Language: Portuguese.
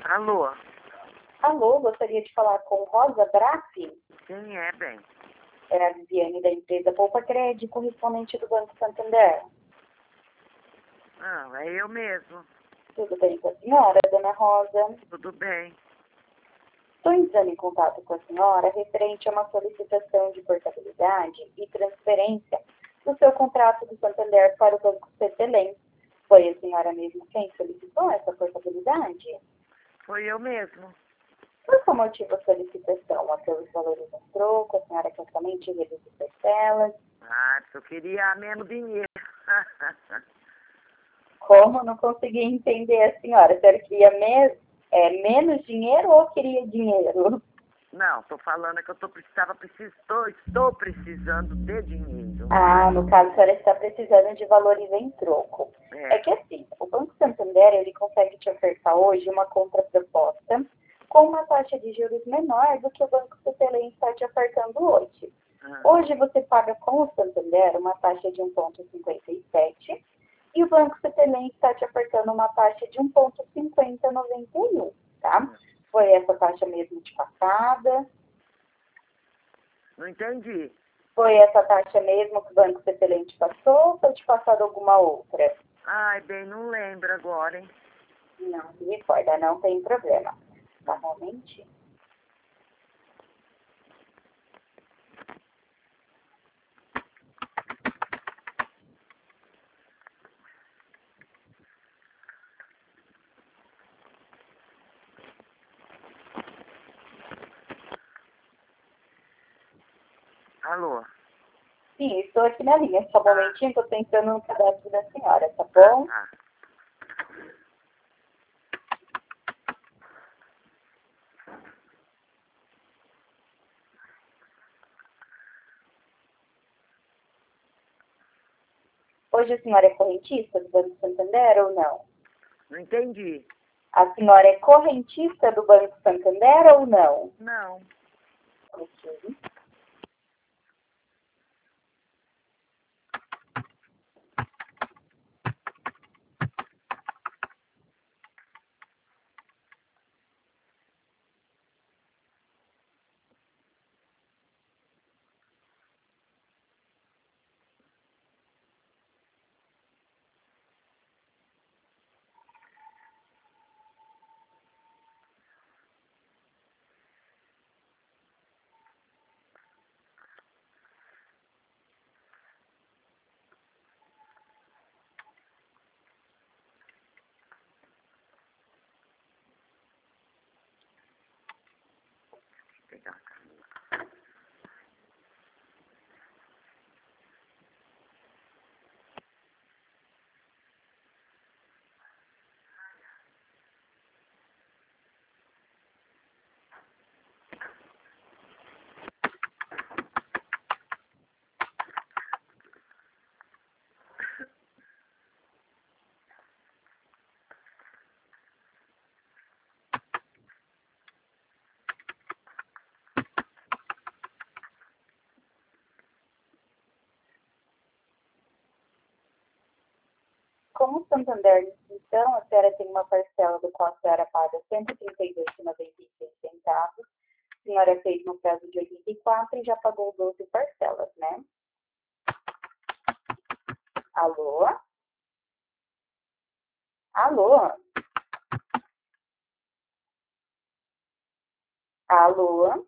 Alô? Alô, gostaria de falar com Rosa Braffi. Quem é, bem? É a Viviane da empresa Poupa Crédito, correspondente do Banco Santander. Ah, é eu mesmo. Tudo bem com a senhora, dona Rosa? Tudo bem. Estou entrando em contato com a senhora referente a uma solicitação de portabilidade e transferência do seu contrato do Santander para o Banco CTLM. Foi a senhora mesmo quem solicitou essa portabilidade? Foi eu mesmo. Por qual motivo a solicitação? Aqueles valores em troco, a senhora quer somente reduzir parcelas? Ah, eu queria menos dinheiro. Como? Não consegui entender a senhora. A senhora queria menos dinheiro ou queria dinheiro? Não, tô falando que eu estou precisando de dinheiro. Ah, no caso, a senhora está precisando de valores em troco. É. É que assim, o Banco Santander, ele consegue te ofertar hoje uma contraproposta com uma taxa de juros menor do que o Banco CTLM está te ofertando hoje. Ah, Hoje você paga com o Santander uma taxa de 1,57 e o Banco CTLM está te ofertando uma taxa de 1,5091, tá? Foi essa taxa mesmo de passada? não entendi. Foi essa taxa mesmo que o Banco CTLM te passou ou foi te passado alguma outra? Ai, bem, não lembro agora, hein? Não se recorda, não tem problema. Tá, um momentinho. Alô? Sim, estou aqui na linha. Só um momentinho, estou tentando no cadastro da senhora, tá bom? Ah, Hoje a senhora é correntista do Banco Santander ou não? não entendi. A senhora é correntista do Banco Santander ou não? Não. Ok. Vou pegar a caneta. Como o Santander, então, a senhora tem uma parcela do qual a senhora paga R$ 132,96. A senhora fez no prazo de 84 e já pagou 12 parcelas, né? Alô? Alô? Alô?